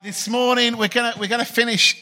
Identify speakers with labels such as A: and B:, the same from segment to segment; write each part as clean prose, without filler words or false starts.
A: This morning we're gonna finish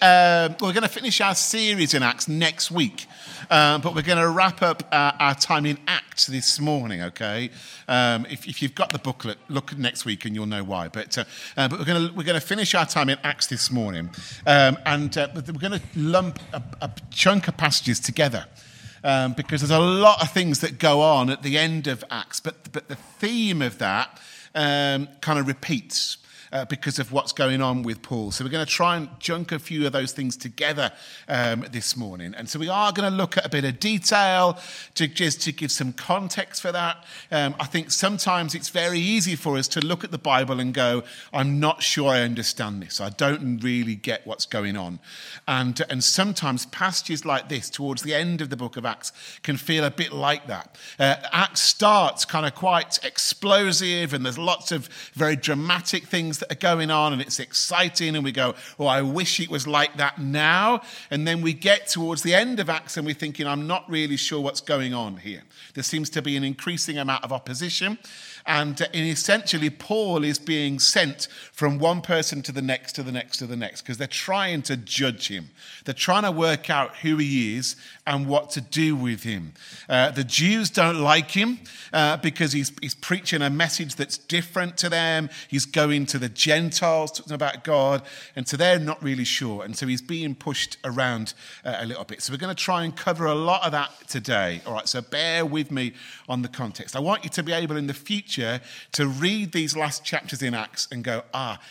A: our series in Acts next week, but we're gonna wrap up our time in Acts this morning. Okay, if you've got the booklet, look next week and you'll know why. But we're gonna finish our time in Acts this morning, and we're gonna lump a chunk of passages together. Because there's a lot of things that go on at the end of Acts, but the theme of that kind of repeats. Because of what's going on with Paul. So we're going to try and chunk a few of those things together this morning. And so we are going to look at a bit of detail to give some context for that. I think sometimes it's very easy for us to look at the Bible and go, I'm not sure I understand this. I don't really get what's going on. And sometimes passages like this towards the end of the book of Acts can feel a bit like that. Acts starts kind of quite explosive and there's lots of very dramatic things that are going on and it's exciting and we go, oh, I wish it was like that now. And then we get towards the end of Acts and we're thinking, I'm not really sure what's going on here. There seems to be an increasing amount of opposition. And essentially, Paul is being sent from one person to the next, to the next, to the next, because they're trying to judge him. They're trying to work out who he is and what to do with him. The Jews don't like him because he's preaching a message that's different to them. He's going to the Gentiles, talking about God, and so they're not really sure. And so he's being pushed around a little bit. So we're going to try and cover a lot of that today. All right, so bear with me on the context. I want you to be able in the future to read these last chapters in Acts and go,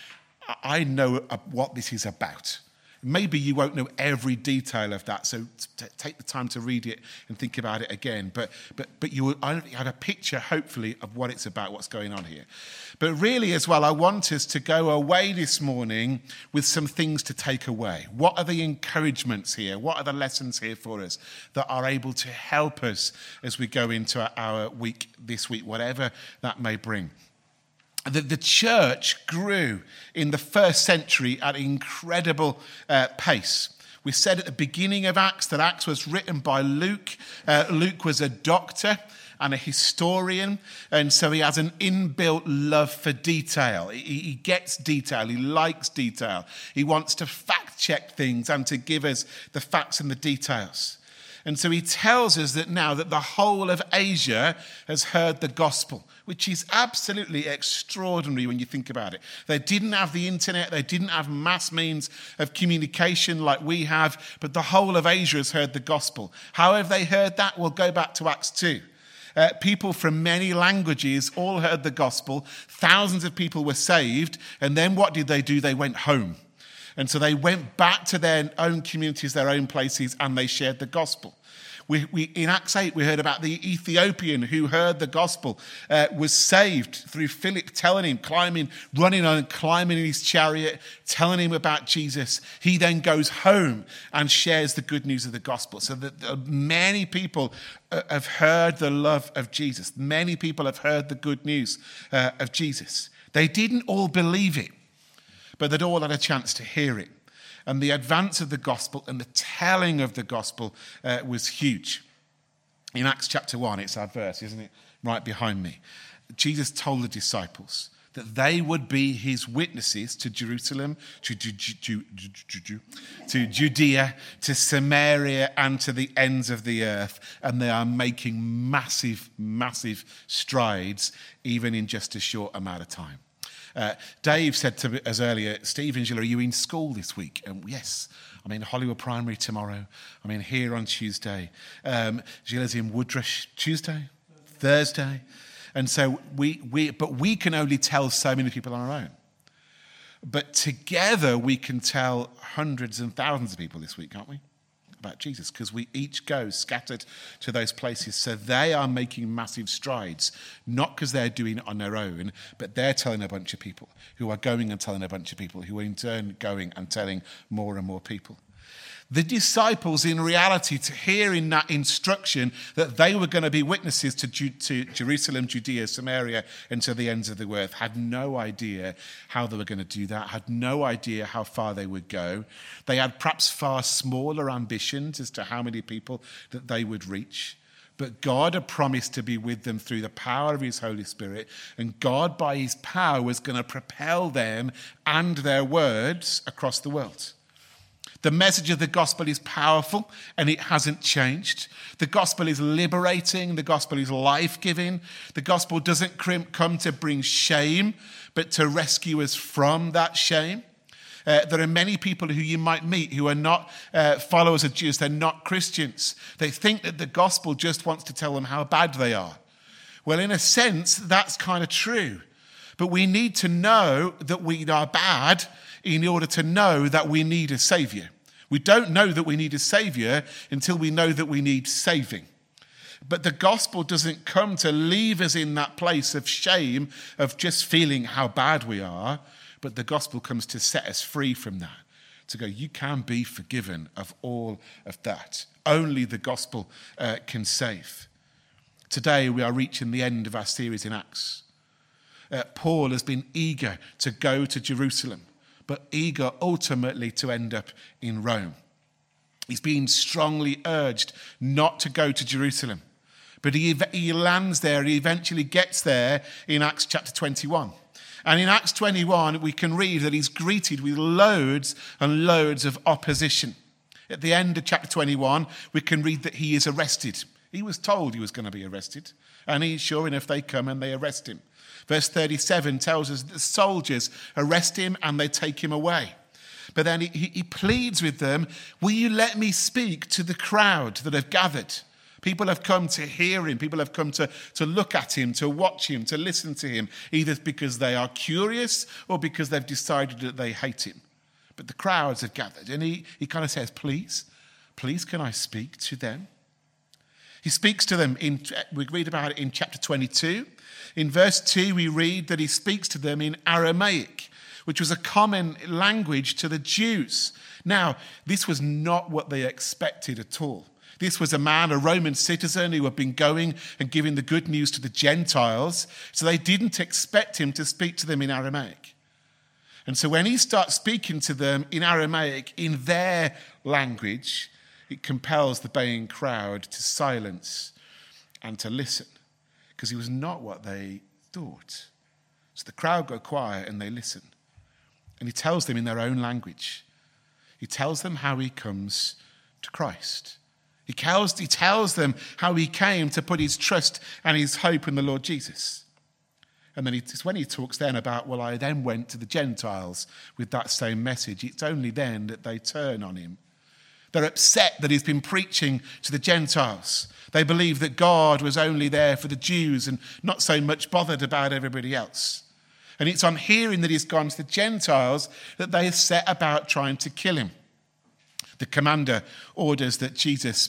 A: I know what this is about. Maybe you won't know every detail of that, so take the time to read it and think about it again. But you will have a picture, hopefully, of what it's about, what's going on here. But really, as well, I want us to go away this morning with some things to take away. What are the encouragements here? What are the lessons here for us that are able to help us as we go into our week this week, whatever that may bring? The church grew in the first century at an incredible pace. We said at the beginning of Acts that Acts was written by Luke. Luke was a doctor and a historian, and so he has an inbuilt love for detail. He gets detail, he likes detail. He wants to fact-check things and to give us the facts and the details. And so he tells us that now that the whole of Asia has heard the gospel, which is absolutely extraordinary when you think about it. They didn't have the internet, they didn't have mass means of communication like we have, but the whole of Asia has heard the gospel. How have they heard that? We'll go back to Acts 2. People from many languages all heard the gospel. Thousands of people were saved. And then what did they do? They went home. And so they went back to their own communities, their own places, and they shared the gospel. In Acts 8, we heard about the Ethiopian who heard the gospel, was saved through Philip telling him, running on and climbing in his chariot, telling him about Jesus. He then goes home and shares the good news of the gospel. So that many people have heard the love of Jesus. Many people have heard the good news of Jesus. They didn't all believe it, but they'd all had a chance to hear it. And the advance of the gospel and the telling of the gospel was huge. In Acts chapter 1, it's our verse, isn't it? Right behind me. Jesus told the disciples that they would be his witnesses to Jerusalem, to Judea, to Samaria, and to the ends of the earth. And they are making massive, massive strides, even in just a short amount of time. Dave said to us earlier, Steve and Jill, are you in school this week? And yes, I'm in Hollywood Primary tomorrow. I'm in here on Tuesday. Jill is in Woodrush Tuesday, Thursday. And so we can only tell so many people on our own. But together we can tell hundreds and thousands of people this week, can't we? About Jesus, because we each go scattered to those places. So they are making massive strides, not because they're doing it on their own, but they're telling a bunch of people who are going and telling a bunch of people who are in turn going and telling more and more people. The disciples, in reality, to hear in that instruction that they were going to be witnesses to Jerusalem, Judea, Samaria, and to the ends of the earth, had no idea how they were going to do that, had no idea how far they would go. They had perhaps far smaller ambitions as to how many people that they would reach. But God had promised to be with them through the power of his Holy Spirit. And God, by his power, was going to propel them and their words across the world. The message of the gospel is powerful and it hasn't changed. The gospel is liberating. The gospel is life-giving. The gospel doesn't come to bring shame, but to rescue us from that shame. There are many people who you might meet who are not followers of Jesus. They're not Christians. They think that the gospel just wants to tell them how bad they are. Well, in a sense, that's kind of true. But we need to know that we are bad in order to know that we need a saviour. We don't know that we need a saviour until we know that we need saving. But the gospel doesn't come to leave us in that place of shame, of just feeling how bad we are. But the gospel comes to set us free from that. To go, you can be forgiven of all of that. Only the gospel can save. Today we are reaching the end of our series in Acts. Paul has been eager to go to Jerusalem, but eager ultimately to end up in Rome. He's been strongly urged not to go to Jerusalem, but he lands there, he eventually gets there in Acts chapter 21. And in Acts 21, we can read that he's greeted with loads and loads of opposition. At the end of chapter 21, we can read that he is arrested. He was told he was going to be arrested. And sure enough, they come and they arrest him. Verse 37 tells us that the soldiers arrest him and they take him away. But then he pleads with them, will you let me speak to the crowd that have gathered? People have come to hear him. People have come to look at him, to watch him, to listen to him, either because they are curious or because they've decided that they hate him. But the crowds have gathered. And he kind of says, please can I speak to them? He speaks to them, we read about it in chapter 22. In verse 2, we read that he speaks to them in Aramaic, which was a common language to the Jews. Now, this was not what they expected at all. This was a man, a Roman citizen, who had been going and giving the good news to the Gentiles. So they didn't expect him to speak to them in Aramaic. And so when he starts speaking to them in Aramaic, in their language, it compels the baying crowd to silence and to listen, because he was not what they thought. So the crowd go quiet and they listen. And he tells them in their own language. He tells them how he comes to Christ. He tells them how he came to put his trust and his hope in the Lord Jesus. And then it's when he talks then about, well, I then went to the Gentiles with that same message. It's only then that they turn on him. They're upset that he's been preaching to the Gentiles. They believe that God was only there for the Jews and not so much bothered about everybody else. And it's on hearing that he's gone to the Gentiles that they set about trying to kill him. The commander orders that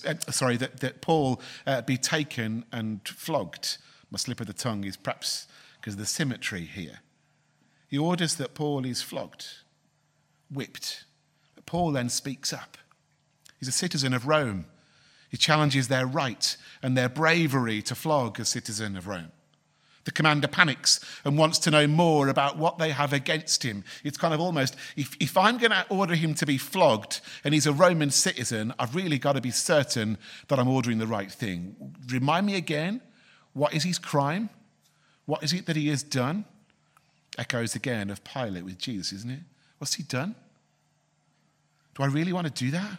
A: that Paul be taken and flogged. My slip of the tongue is perhaps because of the symmetry here. He orders that Paul is flogged, whipped. But Paul then speaks up. He's a citizen of Rome. He challenges their right and their bravery to flog a citizen of Rome. The commander panics and wants to know more about what they have against him. It's kind of almost, if I'm going to order him to be flogged and he's a Roman citizen, I've really got to be certain that I'm ordering the right thing. Remind me again, what is his crime? What is it that he has done? Echoes again of Pilate with Jesus, isn't it? What's he done? Do I really want to do that?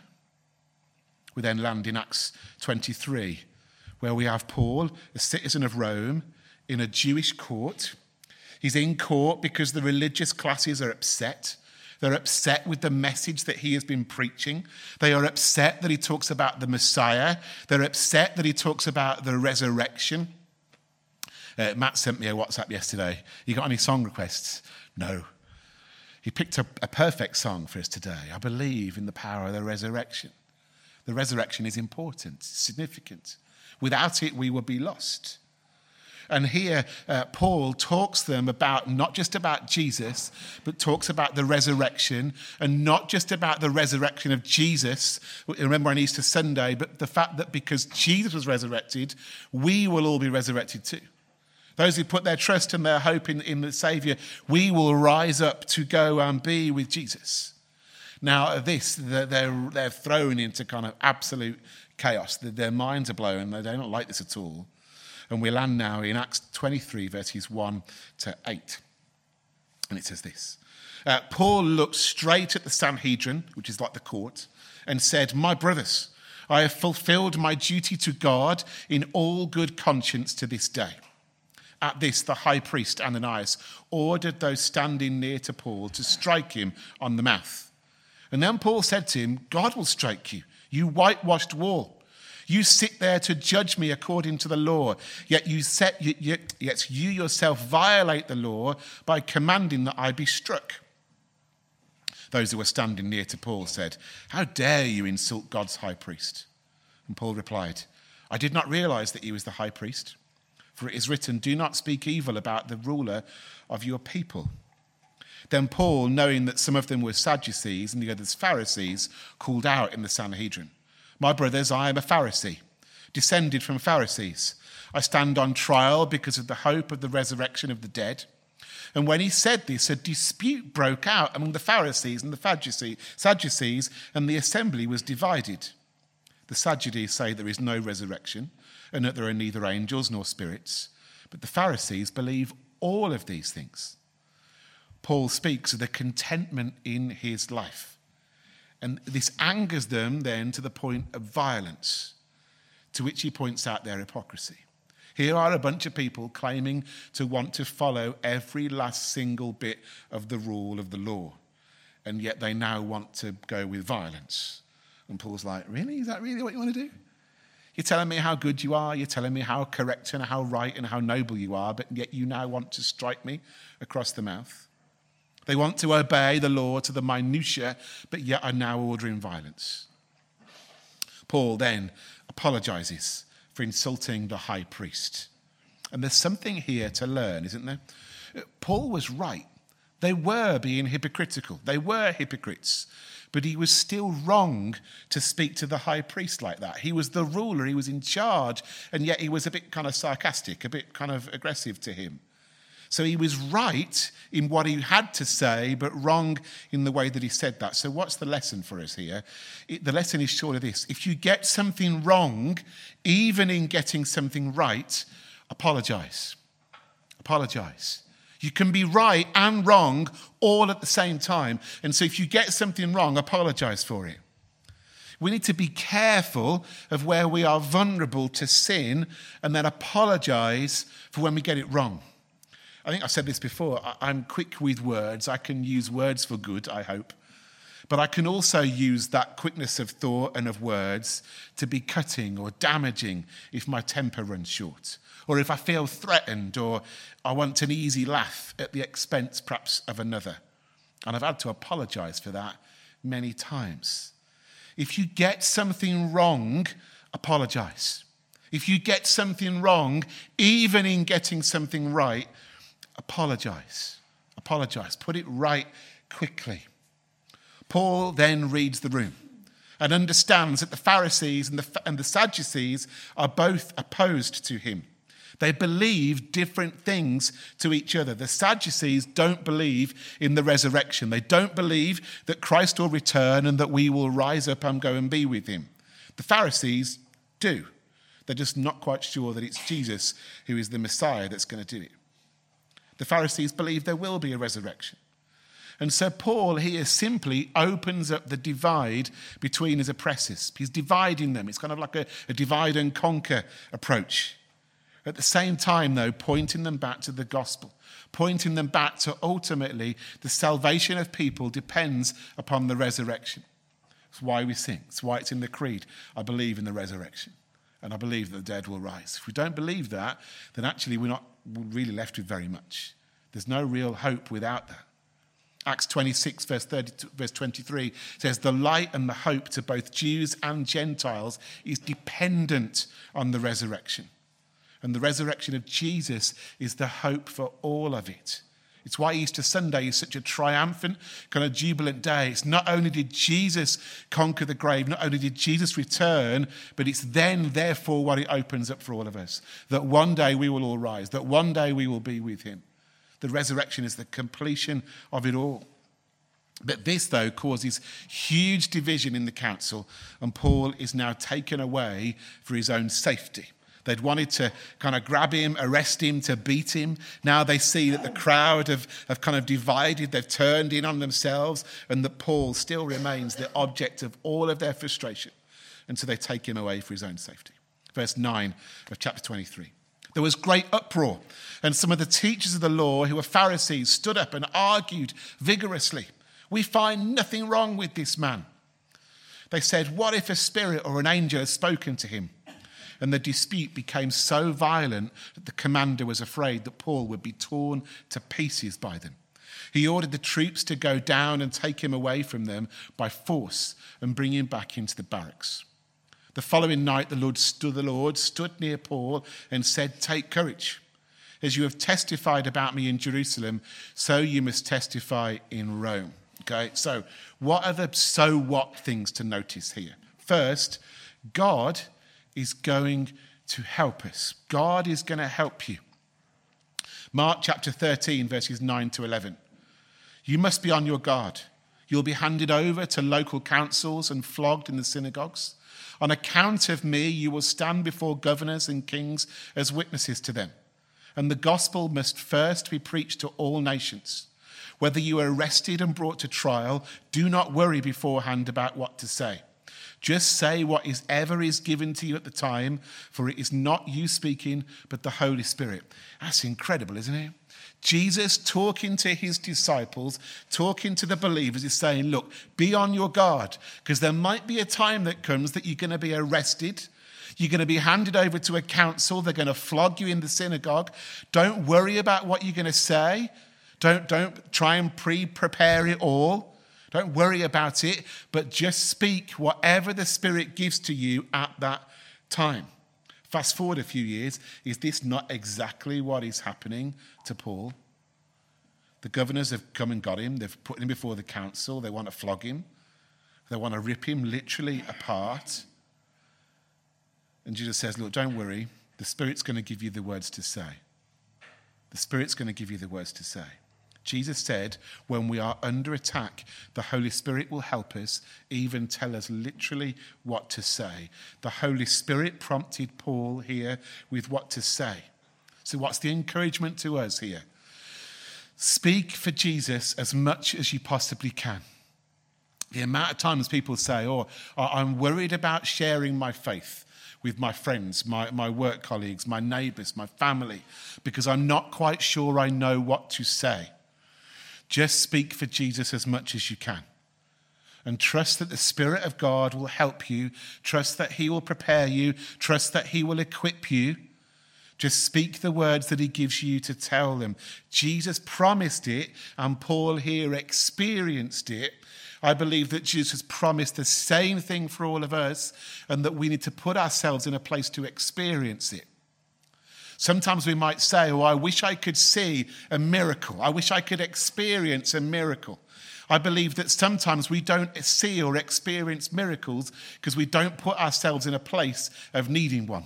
A: We then land in Acts 23, where we have Paul, a citizen of Rome, in a Jewish court. He's in court because the religious classes are upset. They're upset with the message that he has been preaching. They are upset that he talks about the Messiah. They're upset that he talks about the resurrection. Matt sent me a WhatsApp yesterday. You got any song requests? No. He picked a perfect song for us today. I believe in the power of the resurrection. The resurrection is important, significant. Without it, we will be lost. And here, Paul talks to them about, not just about Jesus, but talks about the resurrection, and not just about the resurrection of Jesus, remember on Easter Sunday, but the fact that because Jesus was resurrected, we will all be resurrected too. Those who put their trust and their hope in the Saviour, we will rise up to go and be with Jesus. Now, they're thrown into kind of absolute chaos. Their minds are blown. They don't like this at all. And we land now in Acts 23, verses 1 to 8. And it says this. Paul looked straight at the Sanhedrin, which is like the court, and said, "My brothers, I have fulfilled my duty to God in all good conscience to this day." At this, the high priest, Ananias, ordered those standing near to Paul to strike him on the mouth. And then Paul said to him, "God will strike you, you whitewashed wall. You sit there to judge me according to the law, yet you yourself violate the law by commanding that I be struck." Those who were standing near to Paul said, "How dare you insult God's high priest?" And Paul replied, "I did not realize that he was the high priest. For it is written, 'Do not speak evil about the ruler of your people.'" Then Paul, knowing that some of them were Sadducees and the others Pharisees, called out in the Sanhedrin, "My brothers, I am a Pharisee, descended from Pharisees. I stand on trial because of the hope of the resurrection of the dead." And when he said this, a dispute broke out among the Pharisees and the Sadducees, and the assembly was divided. The Sadducees say there is no resurrection and that there are neither angels nor spirits, but the Pharisees believe all of these things. Paul speaks of the contentment in his life. And this angers them then to the point of violence, to which he points out their hypocrisy. Here are a bunch of people claiming to want to follow every last single bit of the rule of the law, and yet they now want to go with violence. And Paul's like, "Really? Is that really what you want to do? You're telling me how good you are, you're telling me how correct and how right and how noble you are, but yet you now want to strike me across the mouth." They want to obey the law to the minutiae, but yet are now ordering violence. Paul then apologizes for insulting the high priest. And there's something here to learn, isn't there? Paul was right. They were being hypocritical. They were hypocrites. But he was still wrong to speak to the high priest like that. He was the ruler. He was in charge. And yet he was a bit kind of sarcastic, a bit kind of aggressive to him. So he was right in what he had to say, but wrong in the way that he said that. So what's the lesson for us here? The lesson is surely this. If you get something wrong, even in getting something right, apologize. Apologize. You can be right and wrong all at the same time. And so if you get something wrong, apologize for it. We need to be careful of where we are vulnerable to sin and then apologize for when we get it wrong. I think I've said this before. I'm quick with words. I can use words for good, I hope. But I can also use that quickness of thought and of words to be cutting or damaging if my temper runs short, or if I feel threatened, or I want an easy laugh at the expense perhaps of another. And I've had to apologize for that many times. If you get something wrong, apologize. If you get something wrong, even in getting something right, apologize. Apologize. Put it right quickly. Paul then reads the room and understands that the Pharisees and the Sadducees are both opposed to him. They believe different things to each other. The Sadducees don't believe in the resurrection. They don't believe that Christ will return and that we will rise up and go and be with him. The Pharisees do. They're just not quite sure that it's Jesus who is the Messiah that's going to do it. The Pharisees believe there will be a resurrection. And so Paul here simply opens up the divide between his oppressors. He's dividing them. It's kind of like a divide and conquer approach. At the same time, though, pointing them back to the gospel, pointing them back to ultimately the salvation of people depends upon the resurrection. It's why we sing. It's why it's in the creed. I believe in the resurrection, and I believe that the dead will rise. If we don't believe that, then actually we're not really left with very much. There's no real hope without that. Acts 26, verse 23 says, "The light and the hope to both Jews and Gentiles is dependent on the resurrection." And the resurrection of Jesus is the hope for all of it. It's why Easter Sunday is such a triumphant, kind of jubilant day. It's not only did Jesus conquer the grave, not only did Jesus return, but it's then, therefore, what it opens up for all of us. That one day we will all rise, that one day we will be with him. The resurrection is the completion of it all. But this, though, causes huge division in the council, and Paul is now taken away for his own safety. They'd wanted to kind of grab him, arrest him, to beat him. Now they see that the crowd have kind of divided, they've turned in on themselves, and that Paul still remains the object of all of their frustration. And so they take him away for his own safety. Verse 9 of chapter 23. There was great uproar, and some of the teachers of the law, who were Pharisees, stood up and argued vigorously. We find nothing wrong with this man. They said, what if a spirit or an angel has spoken to him? And the dispute became so violent that the commander was afraid that Paul would be torn to pieces by them. He ordered the troops to go down and take him away from them by force and bring him back into the barracks. The following night, the Lord stood near Paul and said, take courage. As you have testified about me in Jerusalem, so you must testify in Rome. Okay, so what are the so what things to notice here? First, God is going to help us. God is going to help you. Mark chapter 13, verses 9 to 11. You must be on your guard. You'll be handed over to local councils and flogged in the synagogues. On account of me, you will stand before governors and kings as witnesses to them. And the gospel must first be preached to all nations. Whether you are arrested and brought to trial, do not worry beforehand about what to say. Just say whatever is given to you at the time, for it is not you speaking, but the Holy Spirit. That's incredible, isn't it? Jesus talking to his disciples, talking to the believers, is saying, look, be on your guard, because there might be a time that comes that you're going to be arrested. You're going to be handed over to a council. They're going to flog you in the synagogue. Don't worry about what you're going to say. Don't try and prepare it all. Don't worry about it, but just speak whatever the Spirit gives to you at that time. Fast forward a few years, is this not exactly what is happening to Paul? The governors have come and got him. They've put him before the council. They want to flog him. They want to rip him literally apart. And Jesus says, look, don't worry. The Spirit's going to give you the words to say. The Spirit's going to give you the words to say. Jesus said, when we are under attack, the Holy Spirit will help us, even tell us literally what to say. The Holy Spirit prompted Paul here with what to say. So what's the encouragement to us here? Speak for Jesus as much as you possibly can. The amount of times people say, I'm worried about sharing my faith with my friends, my work colleagues, my neighbours, my family, because I'm not quite sure I know what to say. Just speak for Jesus as much as you can. And trust that the Spirit of God will help you. Trust that he will prepare you. Trust that he will equip you. Just speak the words that he gives you to tell them. Jesus promised it, and Paul here experienced it. I believe that Jesus promised the same thing for all of us, and that we need to put ourselves in a place to experience it. Sometimes we might say, I wish I could see a miracle. I wish I could experience a miracle. I believe that sometimes we don't see or experience miracles because we don't put ourselves in a place of needing one.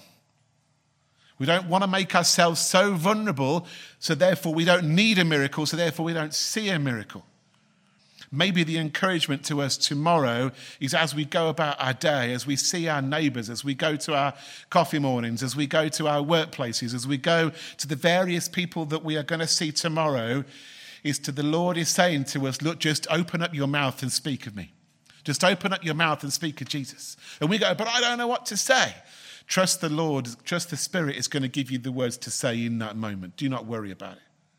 A: We don't want to make ourselves so vulnerable, so therefore we don't need a miracle, so therefore we don't see a miracle. Maybe the encouragement to us tomorrow is as we go about our day, as we see our neighbours, as we go to our coffee mornings, as we go to our workplaces, as we go to the various people that we are going to see tomorrow, is to the Lord is saying to us, look, just open up your mouth and speak of me. Just open up your mouth and speak of Jesus. And we go, but I don't know what to say. Trust the Lord, trust the Spirit is going to give you the words to say in that moment. Do not worry about it.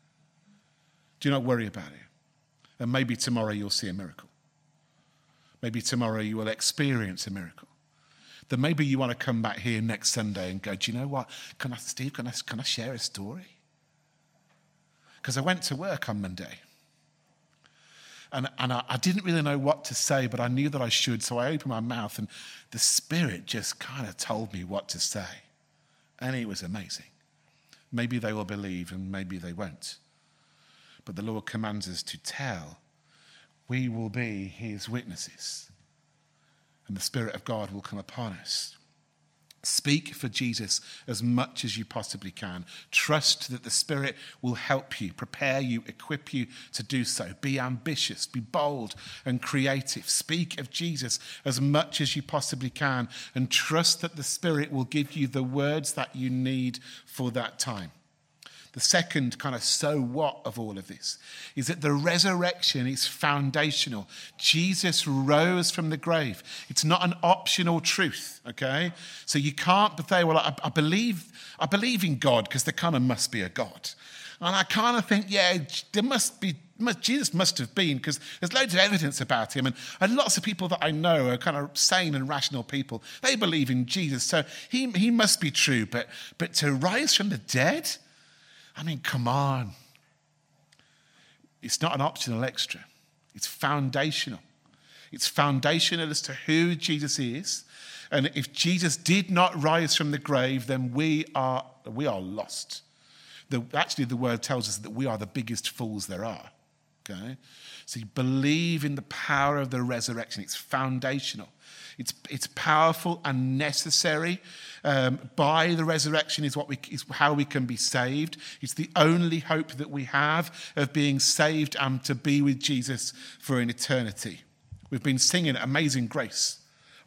A: Do not worry about it. And maybe tomorrow you'll see a miracle. Maybe tomorrow you will experience a miracle. Then maybe you want to come back here next Sunday and go, do you know what? Steve, can I share a story? Because I went to work on Monday. And I didn't really know what to say, but I knew that I should. So I opened my mouth and the Spirit just kind of told me what to say. And it was amazing. Maybe they will believe and maybe they won't. But the Lord commands us to tell. We will be his witnesses. And the Spirit of God will come upon us. Speak for Jesus as much as you possibly can. Trust that the Spirit will help you, prepare you, equip you to do so. Be ambitious, be bold and creative. Speak of Jesus as much as you possibly can, and trust that the Spirit will give you the words that you need for that time. The second kind of so what of all of this is that the resurrection is foundational. Jesus rose from the grave. It's not an optional truth, okay? So you can't say, well, I believe in God because there kind of must be a God. And I kind of think, yeah, Jesus must have been, because there's loads of evidence about him. And lots of people that I know are kind of sane and rational people. They believe in Jesus. So he must be true. But to rise from the dead? I mean, come on. It's not an optional extra. It's foundational. It's foundational as to who Jesus is. And if Jesus did not rise from the grave, then we are lost. Actually, the word tells us that we are the biggest fools there are. Okay? So you believe in the power of the resurrection. It's foundational. It's powerful and necessary. By the resurrection is how we can be saved. It's the only hope that we have of being saved and to be with Jesus for an eternity. We've been singing Amazing Grace.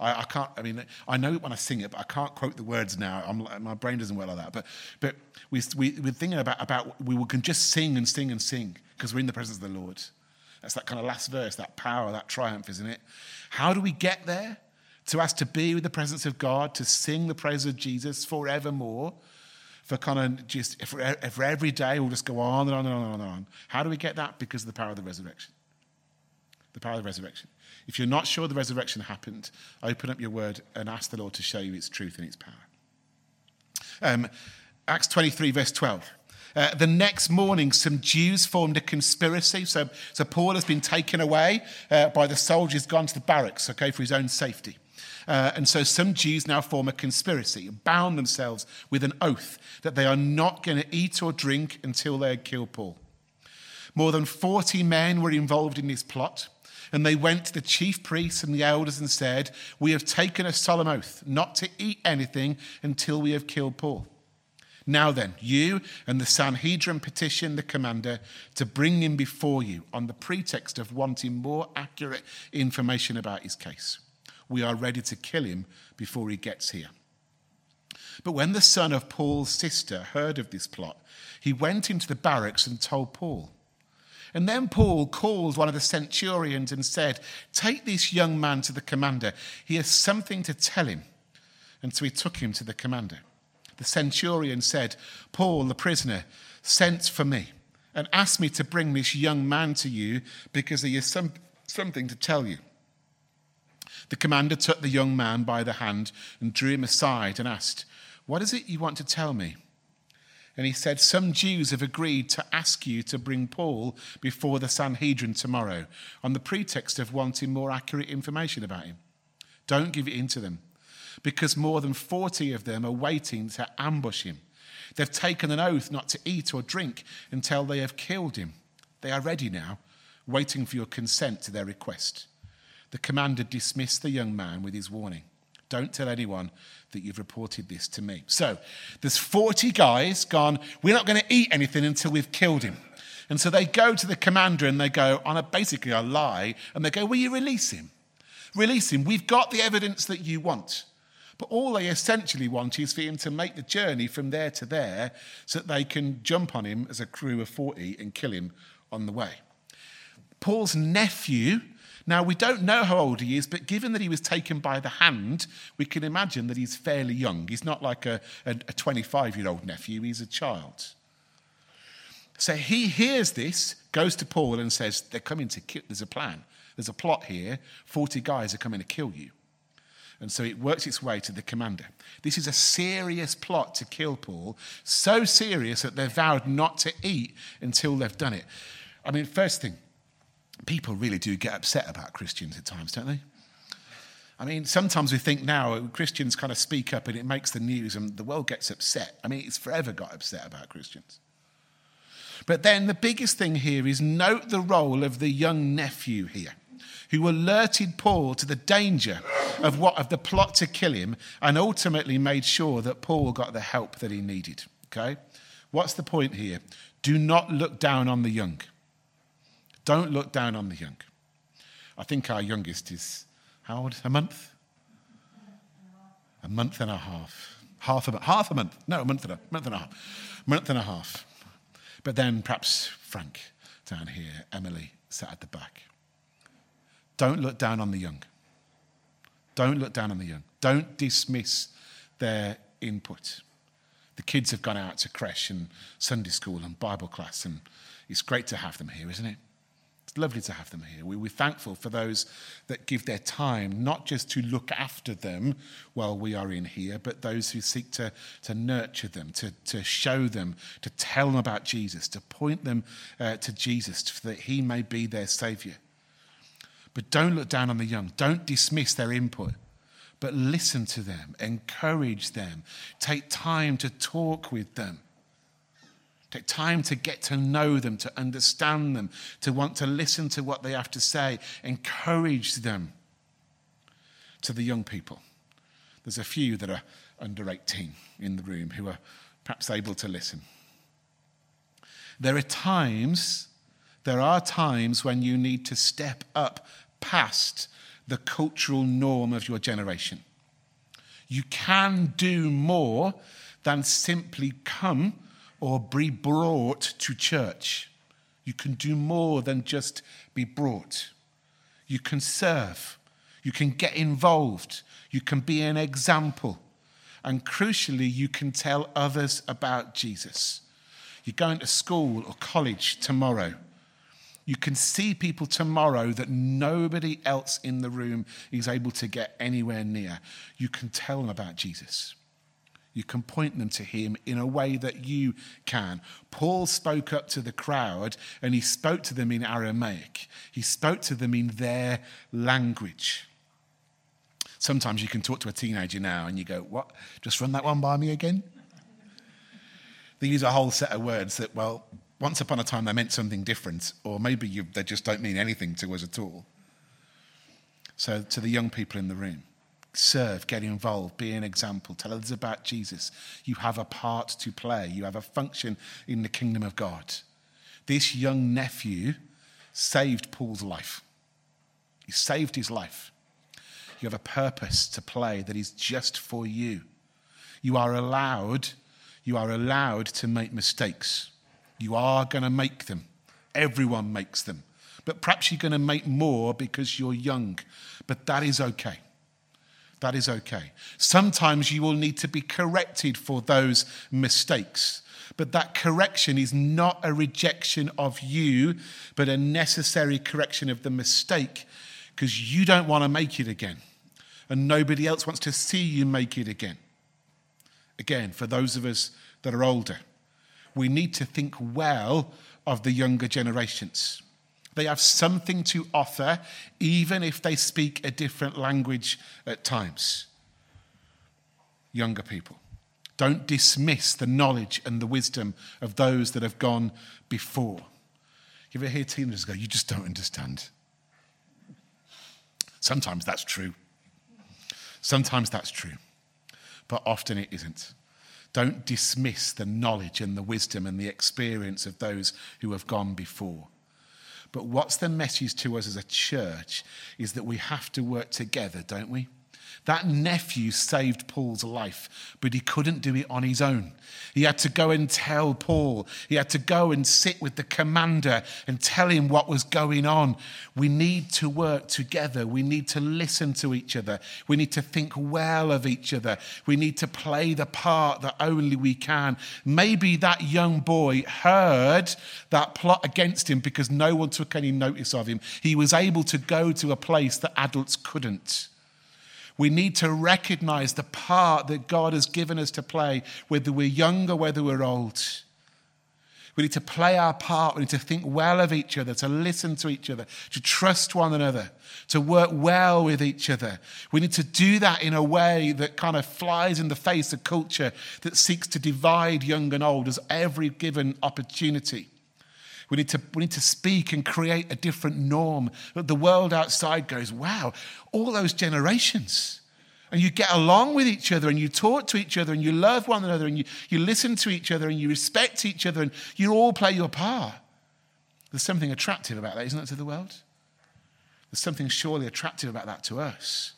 A: I know it when I sing it, but I can't quote the words now. My brain doesn't work like that. But we're thinking about we can just sing and sing and sing because we're in the presence of the Lord. That's that kind of last verse, that power, that triumph, isn't it? How do we get there? To us to be with the presence of God, to sing the praise of Jesus forevermore, for kind of just for every day we'll just go on and on and on and on. How do we get that? Because of the power of the resurrection. The power of the resurrection. If you're not sure the resurrection happened, open up your word and ask the Lord to show you its truth and its power. Acts 23, verse 12. The next morning, some Jews formed a conspiracy. So Paul has been taken away by the soldiers, gone to the barracks, okay, for his own safety. And so some Jews now form a conspiracy, bound themselves with an oath that they are not going to eat or drink until they had killed Paul. More than 40 men were involved in this plot, and they went to the chief priests and the elders and said, "We have taken a solemn oath not to eat anything until we have killed Paul. Now then, you and the Sanhedrin petition the commander to bring him before you on the pretext of wanting more accurate information about his case. We are ready to kill him before he gets here." But when the son of Paul's sister heard of this plot, he went into the barracks and told Paul. And then Paul called one of the centurions and said, "Take this young man to the commander. He has something to tell him." And so he took him to the commander. The centurion said, "Paul, the prisoner, sent for me and asked me to bring this young man to you because he has something to tell you." The commander took the young man by the hand and drew him aside and asked, "What is it you want to tell me?" And he said, "Some Jews have agreed to ask you to bring Paul before the Sanhedrin tomorrow on the pretext of wanting more accurate information about him. Don't give it in to them, because more than 40 of them are waiting to ambush him. They've taken an oath not to eat or drink until they have killed him. They are ready now, waiting for your consent to their request." The commander dismissed the young man with his warning, "Don't tell anyone that you've reported this to me." So there's 40 guys gone, "We're not going to eat anything until we've killed him." And so they go to the commander and they go on basically a lie, and they go, "Will you release him? Release him. We've got the evidence that you want." But all they essentially want is for him to make the journey from there to there so that they can jump on him as a crew of 40 and kill him on the way. Paul's nephew, now we don't know how old he is, but given that he was taken by the hand, we can imagine that he's fairly young. He's not like a 25-year-old nephew, he's a child. So he hears this, goes to Paul and says, "They're coming to kill, there's a plan. There's a plot here, 40 guys are coming to kill you." And so it works its way to the commander. This is a serious plot to kill Paul, so serious that they've vowed not to eat until they've done it. I mean, first thing, people really do get upset about Christians at times, don't they? I mean, sometimes we think now Christians kind of speak up and it makes the news and the world gets upset. I mean, it's forever got upset about Christians. But then the biggest thing here is note the role of the young nephew here. who alerted Paul to the danger of the plot to kill him and ultimately made sure that Paul got the help that he needed. Okay? What's the point here? Do not look down on the young. Don't look down on the young. I think our youngest is, how old? A month? A month and a half. Half a month. No, a month and a half. Month and a half. But then perhaps Frank down here, Emily sat at the back. Don't look down on the young. Don't look down on the young. Don't dismiss their input. The kids have gone out to creche and Sunday school and Bible class, and it's great to have them here, isn't it? It's lovely to have them here. We're thankful for those that give their time, not just to look after them while we are in here, but those who seek to nurture them, to show them, to tell them about Jesus, to point them to Jesus, so that he may be their saviour. But don't look down on the young. Don't dismiss their input, but listen to them, encourage them, take time to talk with them. Take time to get to know them, to understand them, to want to listen to what they have to say. Encourage them. To the young people, there's a few that are under 18 in the room who are perhaps able to listen. There are times when you need to step up past the cultural norm of your generation. You can do more than simply come or be brought to church. You can do more than just be brought. You can serve. You can get involved. You can be an example. And crucially, you can tell others about Jesus. You're going to school or college tomorrow. You can see people tomorrow that nobody else in the room is able to get anywhere near. You can tell them about Jesus. You can point them to him in a way that you can. Paul spoke up to the crowd and he spoke to them in Aramaic. He spoke to them in their language. Sometimes you can talk to a teenager now and you go, what? Just run that one by me again? They use a whole set of words that, well, once upon a time they meant something different, or maybe they just don't mean anything to us at all. So to the young people in the room, serve, get involved, be an example, tell others about Jesus. You have a part to play. You have a function in the kingdom of God. This young nephew saved Paul's life. He saved his life. You have a purpose to play that is just for you. You are allowed to make mistakes. You are going to make them. Everyone makes them. But perhaps you're going to make more because you're young. But that is okay. That is okay. Sometimes you will need to be corrected for those mistakes. But that correction is not a rejection of you, but a necessary correction of the mistake, because you don't want to make it again. And nobody else wants to see you make it again. Again, for those of us that are older, we need to think well of the younger generations. They have something to offer, even if they speak a different language at times. Younger people, don't dismiss the knowledge and the wisdom of those that have gone before. You ever hear teenagers go, you just don't understand? Sometimes that's true. Sometimes that's true. But often it isn't. Don't dismiss the knowledge and the wisdom and the experience of those who have gone before. But what's the message to us as a church is that we have to work together, don't we? That nephew saved Paul's life, but he couldn't do it on his own. He had to go and tell Paul. He had to go and sit with the commander and tell him what was going on. We need to work together. We need to listen to each other. We need to think well of each other. We need to play the part that only we can. Maybe that young boy heard that plot against him because no one took any notice of him. He was able to go to a place that adults couldn't. We need to recognize the part that God has given us to play, whether we're young or whether we're old. We need to play our part. We need to think well of each other, to listen to each other, to trust one another, to work well with each other. We need to do that in a way that kind of flies in the face of culture that seeks to divide young and old as every given opportunity. We need to speak and create a different norm. The world outside goes, wow, all those generations. And you get along with each other and you talk to each other and you love one another and you listen to each other and you respect each other and you all play your part. There's something attractive about that, isn't it, to the world? There's something surely attractive about that to us.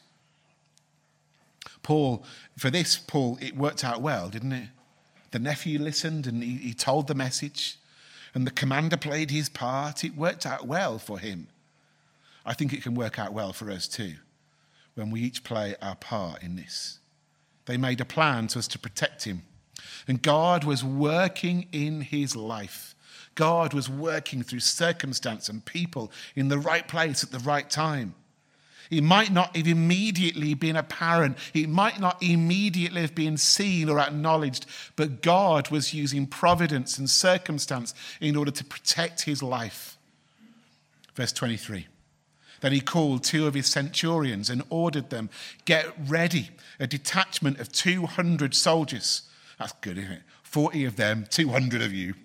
A: Paul, it worked out well, didn't it? The nephew listened and he told the message. And the commander played his part. It worked out well for him. I think it can work out well for us too, when we each play our part in this. They made a plan so as to protect him. And God was working in his life. God was working through circumstance and people in the right place at the right time. It might not have immediately been apparent. It might not immediately have been seen or acknowledged, but God was using providence and circumstance in order to protect his life. Verse 23. Then he called 2 of his centurions and ordered them, get ready, a detachment of 200 soldiers. That's good, isn't it? 40 of them, 200 of you.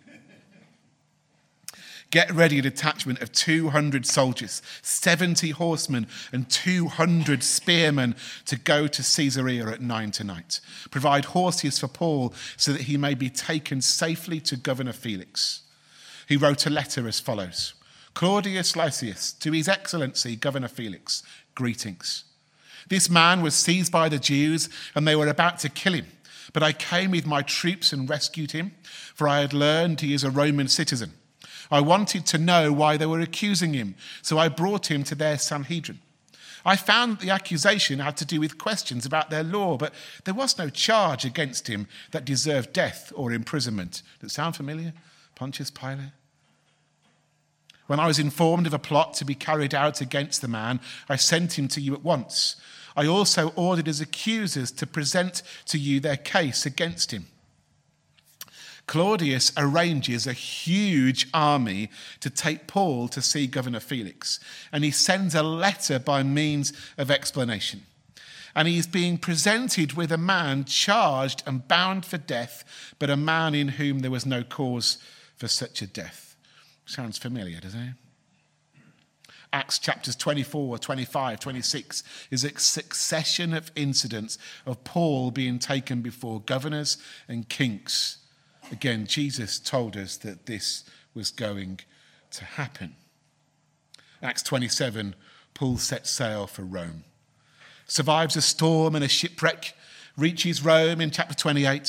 A: Get ready a detachment of 200 soldiers, 70 horsemen and 200 spearmen to go to Caesarea at 9 tonight. Provide horses for Paul so that he may be taken safely to Governor Felix. He wrote a letter as follows. Claudius Lysias, to His Excellency Governor Felix, greetings. This man was seized by the Jews and they were about to kill him. But I came with my troops and rescued him, for I had learned he is a Roman citizen. I wanted to know why they were accusing him, so I brought him to their Sanhedrin. I found that the accusation had to do with questions about their law, but there was no charge against him that deserved death or imprisonment. Does it sound familiar? Pontius Pilate? When I was informed of a plot to be carried out against the man, I sent him to you at once. I also ordered his accusers to present to you their case against him. Claudius arranges a huge army to take Paul to see Governor Felix, and he sends a letter by means of explanation. And he is being presented with a man charged and bound for death, but a man in whom there was no cause for such a death. Sounds familiar, doesn't it? Acts chapters 24, 25, 26 is a succession of incidents of Paul being taken before governors and kings. Again, Jesus told us that this was going to happen. Acts 27, Paul sets sail for Rome. Survives a storm and a shipwreck, reaches Rome in chapter 28.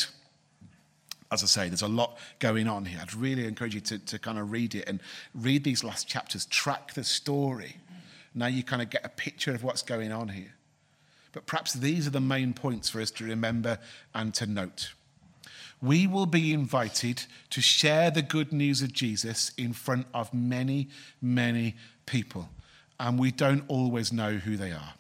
A: As I say, there's a lot going on here. I'd really encourage you to kind of read it and read these last chapters, track the story. Now you kind of get a picture of what's going on here. But perhaps these are the main points for us to remember and to note. We will be invited to share the good news of Jesus in front of many, many people, and we don't always know who they are.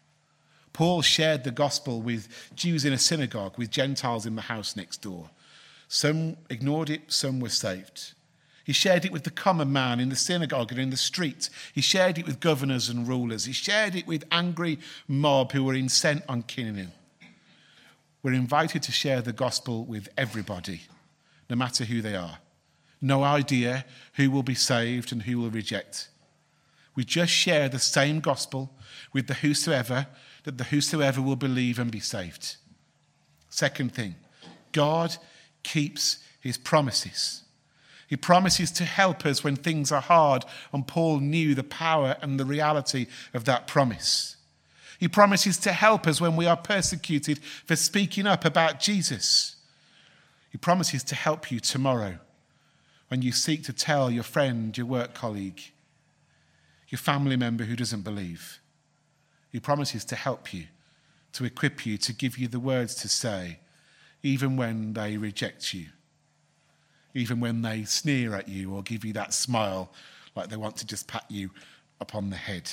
A: Paul shared the gospel with Jews in a synagogue, with Gentiles in the house next door. Some ignored it, some were saved. He shared it with the common man in the synagogue and in the street. He shared it with governors and rulers. He shared it with angry mob who were intent on killing him. We're invited to share the gospel with everybody, no matter who they are. No idea who will be saved and who will reject. We just share the same gospel with the whosoever, that the whosoever will believe and be saved. Second thing, God keeps his promises. He promises to help us when things are hard, and Paul knew the power and the reality of that promise. He promises to help us when we are persecuted for speaking up about Jesus. He promises to help you tomorrow when you seek to tell your friend, your work colleague, your family member who doesn't believe. He promises to help you, to equip you, to give you the words to say, even when they reject you, even when they sneer at you or give you that smile like they want to just pat you upon the head.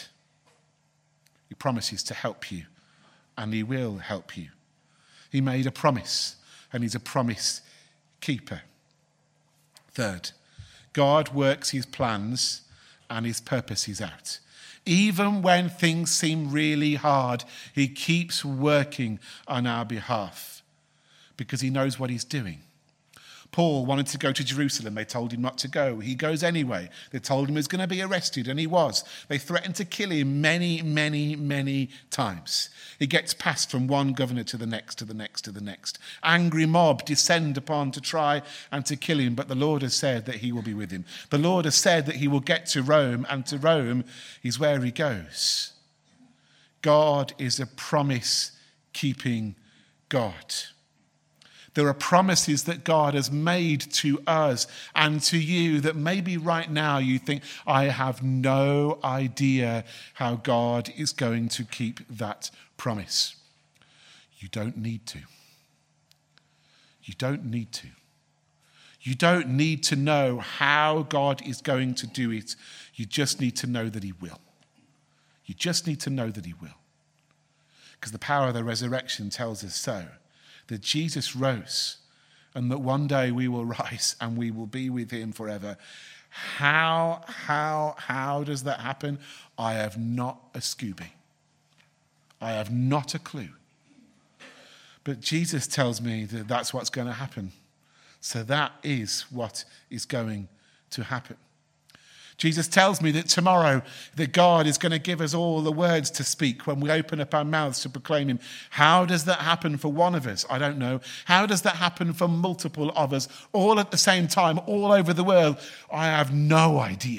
A: He promises to help you, and he will help you. He made a promise, and he's a promise keeper. Third, God works his plans and his purposes out. Even when things seem really hard, he keeps working on our behalf because he knows what he's doing. Paul wanted to go to Jerusalem. They told him not to go. He goes anyway. They told him he was going to be arrested, and he was. They threatened to kill him many, many, many times. He gets passed from one governor to the next, to the next, to the next. Angry mob descend upon to try and to kill him, but the Lord has said that he will be with him. The Lord has said that he will get to Rome, and to Rome is where he goes. God is a promise-keeping God. There are promises that God has made to us and to you that maybe right now you think, I have no idea how God is going to keep that promise. You don't need to. You don't need to. You don't need to know how God is going to do it. You just need to know that he will. You just need to know that he will. Because the power of the resurrection tells us so. That Jesus rose and that one day we will rise and we will be with him forever. How does that happen? I have not a Scooby. I have not a clue. But Jesus tells me that that's what's going to happen. So that is what is going to happen. Jesus tells me that tomorrow that God is going to give us all the words to speak when we open up our mouths to proclaim him. How does that happen for one of us? I don't know. How does that happen for multiple of us all at the same time, all over the world? I have no idea.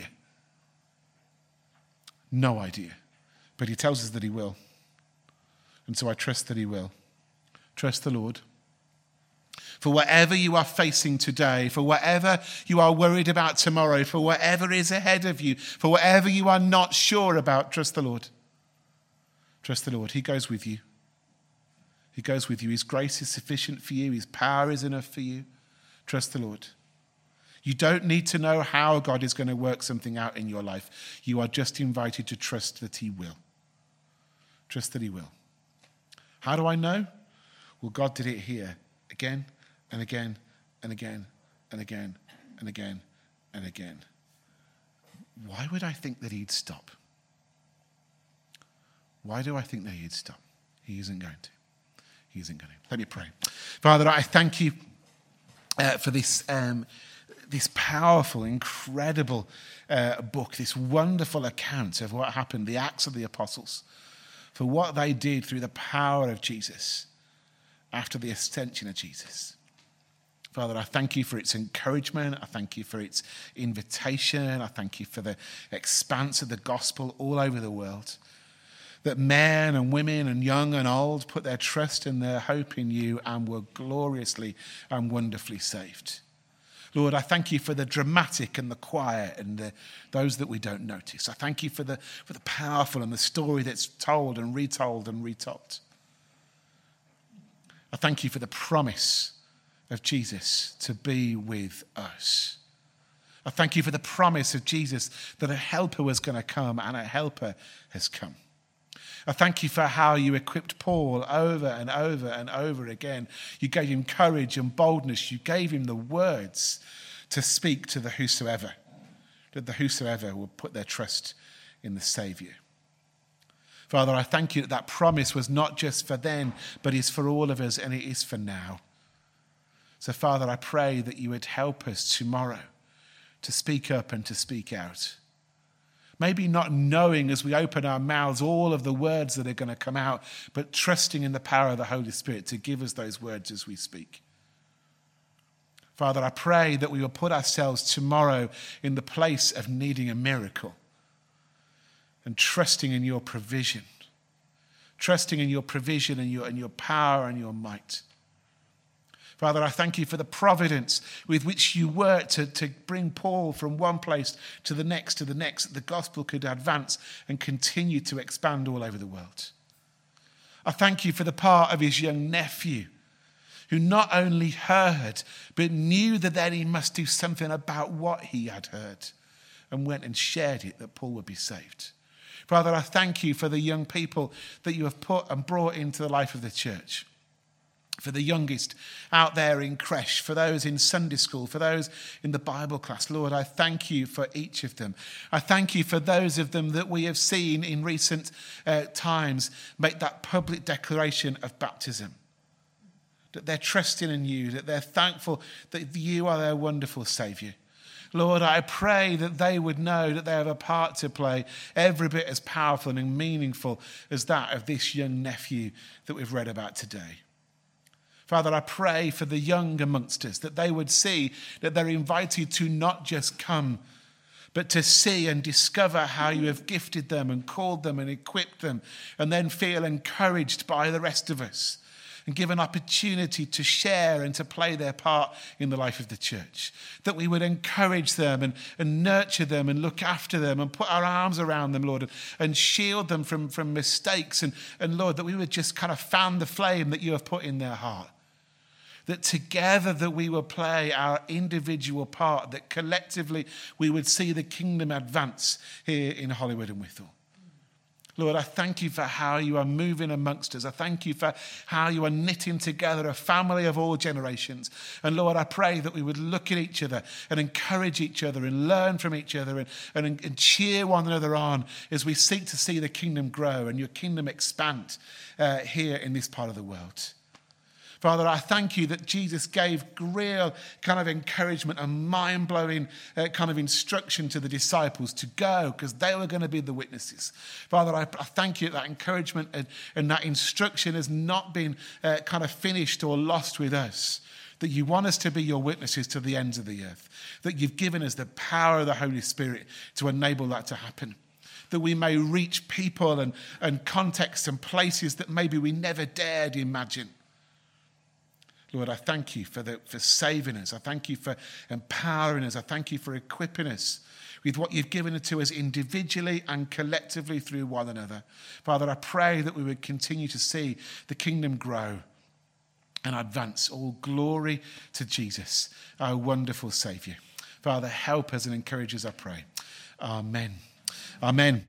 A: No idea. But he tells us that he will. And so I trust that he will. Trust the Lord. For whatever you are facing today, for whatever you are worried about tomorrow, for whatever is ahead of you, for whatever you are not sure about, trust the Lord. Trust the Lord. He goes with you. He goes with you. His grace is sufficient for you. His power is enough for you. Trust the Lord. You don't need to know how God is going to work something out in your life. You are just invited to trust that he will. Trust that he will. How do I know? Well, God did it here again and again and again and again and again and again. Why would I think that he'd stop? Why do I think that he'd stop? He isn't going to. He isn't going to. Let me pray. Father, I thank you for this powerful, incredible book, this wonderful account of what happened, the Acts of the Apostles, for what they did through the power of Jesus after the ascension of Jesus. Father, I thank you for its encouragement. I thank you for its invitation. I thank you for the expanse of the gospel all over the world. That men and women and young and old put their trust and their hope in you and were gloriously and wonderfully saved. Lord, I thank you for the dramatic and the quiet and those that we don't notice. I thank you for the powerful and the story that's told and retold and retold. I thank you for the promise of Jesus to be with us. I thank you for the promise of Jesus that a helper was going to come, and a helper has come. I thank you for how you equipped Paul over and over and over again. You gave him courage and boldness. You gave him the words to speak to the whosoever, that the whosoever will put their trust in the Saviour. Father, I thank you that that promise was not just for then, but is for all of us, and it is for now. So, Father, I pray that you would help us tomorrow to speak up and to speak out. Maybe not knowing as we open our mouths all of the words that are going to come out, but trusting in the power of the Holy Spirit to give us those words as we speak. Father, I pray that we will put ourselves tomorrow in the place of needing a miracle and trusting in your provision. Trusting in your provision and your power and your might. Father, I thank you for the providence with which you work to bring Paul from one place to the next, that the gospel could advance and continue to expand all over the world. I thank you for the part of his young nephew who not only heard, but knew that then he must do something about what he had heard and went and shared it that Paul would be saved. Father, I thank you for the young people that you have put and brought into the life of the church. For the youngest out there in creche, for those in Sunday school, for those in the Bible class. Lord, I thank you for each of them. I thank you for those of them that we have seen in recent times make that public declaration of baptism. that they're trusting in you, that they're thankful that you are their wonderful Saviour. Lord, I pray that they would know that they have a part to play every bit as powerful and meaningful as that of this young nephew that we've read about today. Father, I pray for the young amongst us, that they would see that they're invited to not just come, but to see and discover how you have gifted them and called them and equipped them, and then feel encouraged by the rest of us and give an opportunity to share and to play their part in the life of the church. That we would encourage them and nurture them and look after them and put our arms around them, Lord, and shield them from mistakes. And Lord, that we would just kind of fan the flame that you have put in their heart. That together that we will play our individual part, that collectively we would see the kingdom advance here in Hollywood and Withal. Lord, I thank you for how you are moving amongst us. I thank you for how you are knitting together a family of all generations. And Lord, I pray that we would look at each other and encourage each other and learn from each other and cheer one another on as we seek to see the kingdom grow and your kingdom expand here in this part of the world. Father, I thank you that Jesus gave real kind of encouragement and mind-blowing kind of instruction to the disciples to go because they were going to be the witnesses. Father, I thank you that encouragement and that instruction has not been kind of finished or lost with us. That you want us to be your witnesses to the ends of the earth. That you've given us the power of the Holy Spirit to enable that to happen. That we may reach people and contexts and places that maybe we never dared imagine. Lord, I thank you for saving us. I thank you for empowering us. I thank you for equipping us with what you've given to us individually and collectively through one another. Father, I pray that we would continue to see the kingdom grow and advance. All glory to Jesus, our wonderful Saviour. Father, help us and encourage us, I pray. Amen. Amen.